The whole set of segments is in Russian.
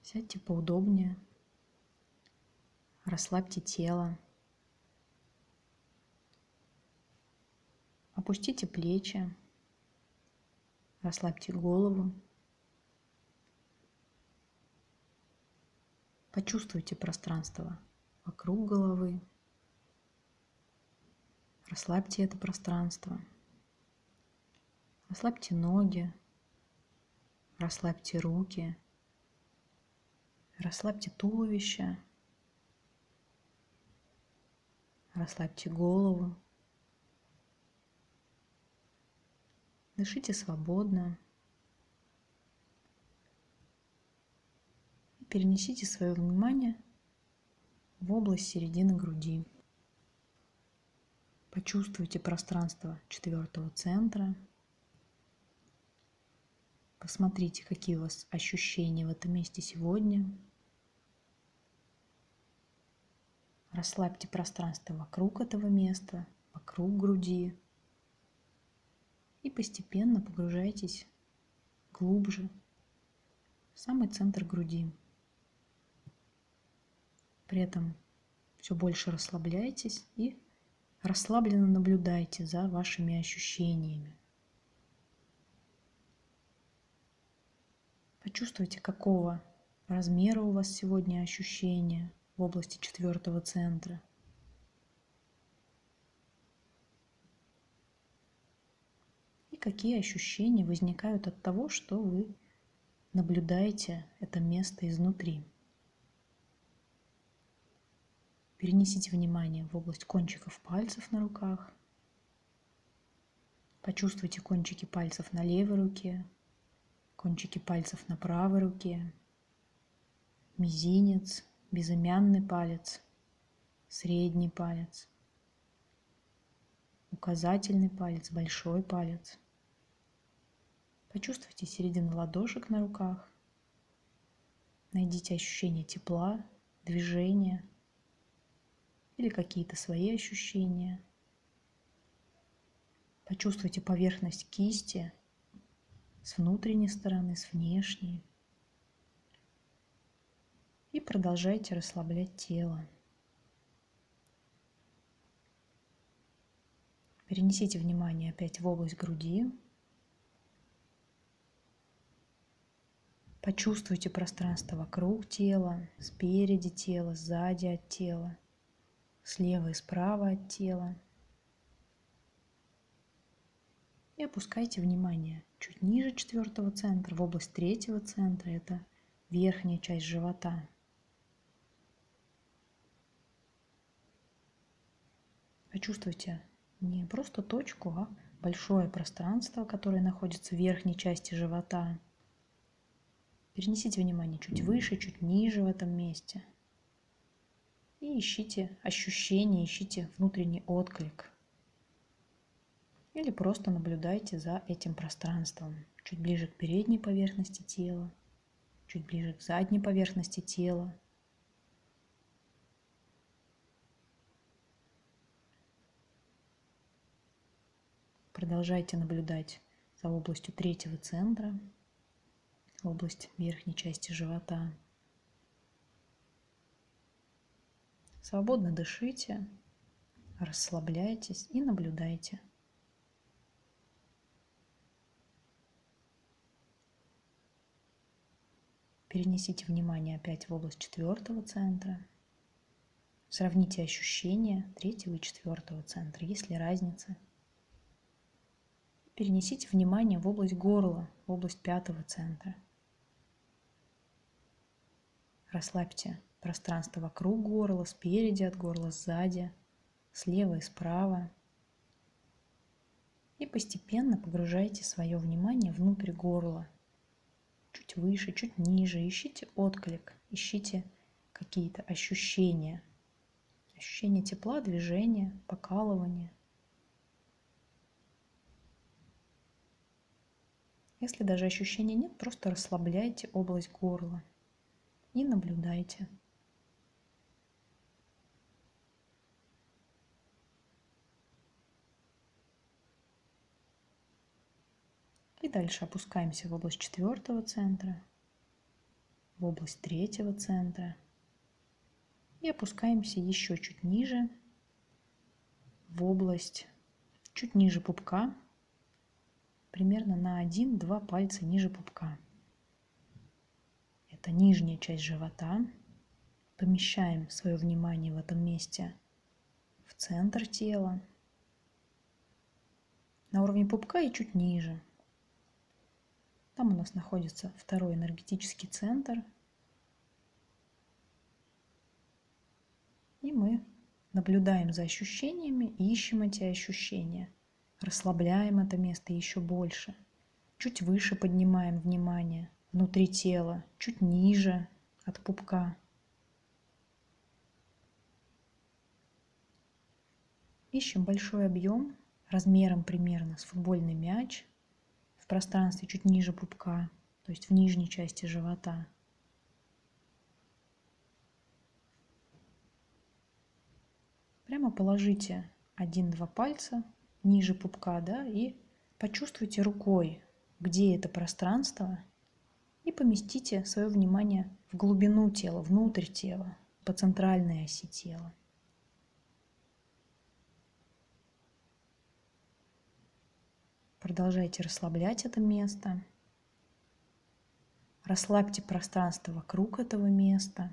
Сядьте поудобнее, расслабьте тело, опустите плечи, расслабьте голову. Почувствуйте пространство вокруг головы. Расслабьте это пространство. Расслабьте ноги, расслабьте руки, расслабьте туловище, расслабьте голову. Дышите свободно. И перенесите свое внимание в область середины груди. Почувствуйте пространство четвертого центра. Посмотрите, какие у вас ощущения в этом месте сегодня. Расслабьте пространство вокруг этого места, вокруг груди. И постепенно погружайтесь глубже в самый центр груди. При этом все больше расслабляйтесь и расслабленно наблюдайте за вашими ощущениями. Почувствуйте, какого размера у вас сегодня ощущения в области четвертого центра. И какие ощущения возникают от того, что вы наблюдаете это место изнутри. Перенесите внимание в область кончиков пальцев на руках. Почувствуйте кончики пальцев на левой руке, кончики пальцев на правой руке, мизинец, безымянный палец, средний палец, указательный палец, большой палец. Почувствуйте середину ладошек на руках. Найдите ощущение тепла, движения или какие-то свои ощущения. Почувствуйте поверхность кисти с внутренней стороны, с внешней. И продолжайте расслаблять тело. Перенесите внимание опять в область груди. Почувствуйте пространство вокруг тела, спереди тела, сзади от тела, слева и справа от тела. И опускайте внимание чуть ниже четвертого центра, в область третьего центра. Это верхняя часть живота. Почувствуйте не просто точку, а большое пространство, которое находится в верхней части живота. Перенесите внимание чуть выше, чуть ниже в этом месте. И ищите ощущения, ищите внутренний отклик. Или просто наблюдайте за этим пространством. Чуть ближе к передней поверхности тела, чуть ближе к задней поверхности тела. Продолжайте наблюдать за областью третьего центра, область верхней части живота. Свободно дышите, расслабляйтесь и наблюдайте. Перенесите внимание опять в область четвертого центра. Сравните ощущения третьего и четвертого центра, есть ли разница. Перенесите внимание в область горла, в область пятого центра. Расслабьте пространство вокруг горла, спереди от горла, сзади, слева и справа. И постепенно погружайте свое внимание внутрь горла. Чуть выше, чуть ниже. Ищите отклик, ищите какие-то ощущения. Ощущение тепла, движения, покалывания. Если даже ощущений нет, просто расслабляйте область горла и наблюдайте. И дальше опускаемся в область четвертого центра. в область третьего центра. И опускаемся еще чуть ниже, в область чуть ниже пупка, примерно на 1-2 пальца ниже пупка. Это нижняя часть живота. Помещаем свое внимание в этом месте в центр тела, на уровне пупка и чуть ниже. Там у нас находится второй энергетический центр. И мы наблюдаем за ощущениями и ищем эти ощущения. Расслабляем это место еще больше. Чуть выше поднимаем внимание внутри тела, чуть ниже от пупка. Ищем большой объем размером примерно с футбольный мяч в пространстве чуть ниже пупка, то есть в нижней части живота. Прямо положите 1-2 пальца ниже пупка, да, и почувствуйте рукой, где это пространство, и поместите свое внимание в глубину тела, внутрь тела, по центральной оси тела. Продолжайте расслаблять это место. Расслабьте пространство вокруг этого места.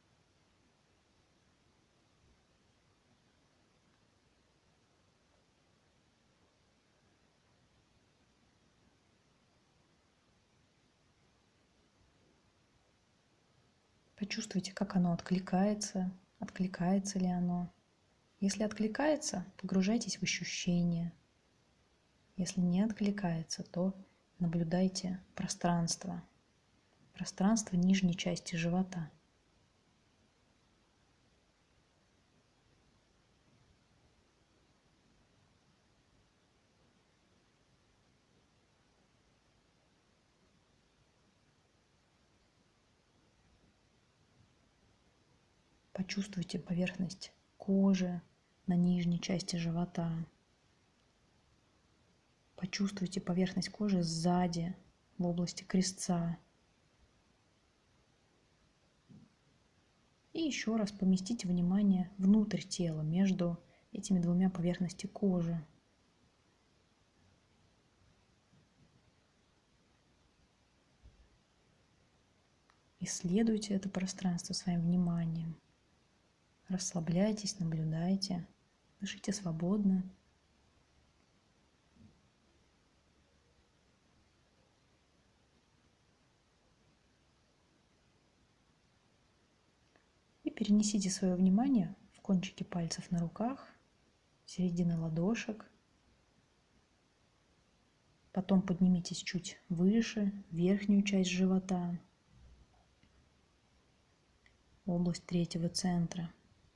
Почувствуйте, как оно откликается ли оно. Если откликается, погружайтесь в ощущения. Если не откликается, то наблюдайте пространство нижней части живота. Почувствуйте поверхность кожи на нижней части живота. Почувствуйте поверхность кожи сзади, в области крестца. И еще раз поместите внимание внутрь тела, между этими двумя поверхностями кожи. Исследуйте это пространство своим вниманием. Расслабляйтесь, наблюдайте, дышите свободно. И перенесите свое внимание в кончики пальцев на руках, середины ладошек. Потом поднимитесь чуть выше, в верхнюю часть живота, в область третьего центра.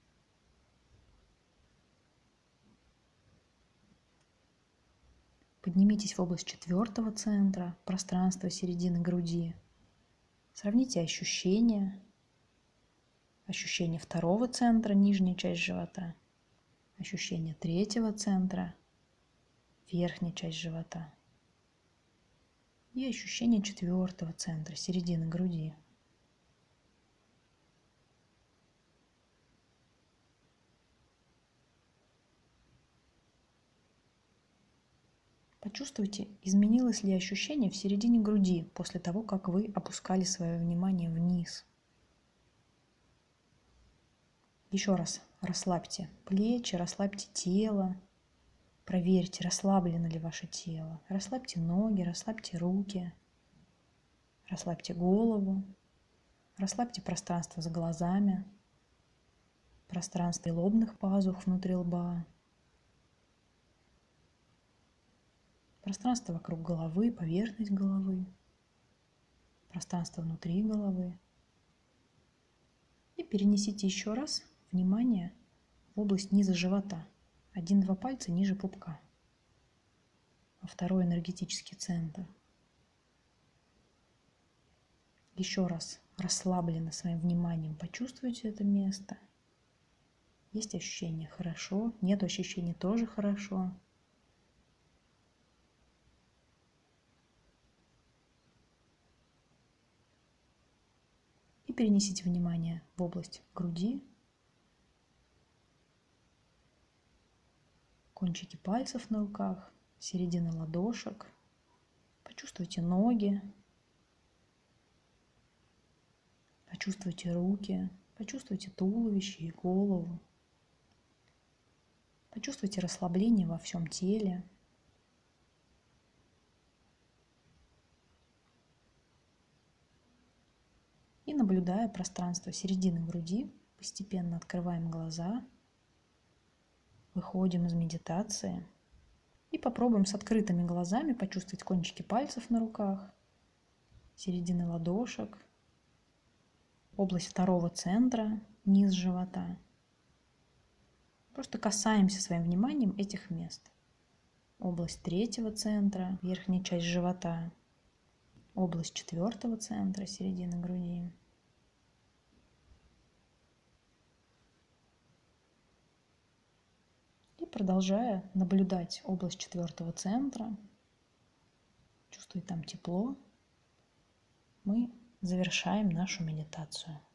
Поднимитесь в область четвертого центра, пространство середины груди. Сравните ощущения. Ощущение второго центра, нижняя часть живота. Ощущение третьего центра, верхняя часть живота. И ощущение четвертого центра, середины груди. Почувствуйте, изменилось ли ощущение в середине груди после того, как вы опускали свое внимание вниз. Еще раз расслабьте плечи, расслабьте тело. Проверьте, расслаблено ли ваше тело. Расслабьте ноги, расслабьте руки. Расслабьте голову. Расслабьте пространство за глазами. Пространство лобных пазух внутри лба. Пространство вокруг головы, поверхность головы. Пространство внутри головы. И перенесите еще раз внимание в область низа живота. 1-2 пальца ниже пупка. Во второй энергетический центр. Еще раз расслабленно своим вниманием почувствуйте это место. Есть ощущение хорошо, нет ощущений тоже хорошо. И перенесите внимание в область груди, кончики пальцев на руках, середина ладошек. Почувствуйте ноги, почувствуйте руки, почувствуйте туловище и голову. Почувствуйте расслабление во всем теле. И, наблюдая пространство середины груди, постепенно открываем глаза, выходим из медитации и попробуем с открытыми глазами почувствовать кончики пальцев на руках, середины ладошек, область второго центра, низ живота. Просто касаемся своим вниманием этих мест. Область третьего центра, верхняя часть живота, область четвертого центра, середины груди. И продолжая наблюдать область четвертого центра, чувствуя там тепло, мы завершаем нашу медитацию.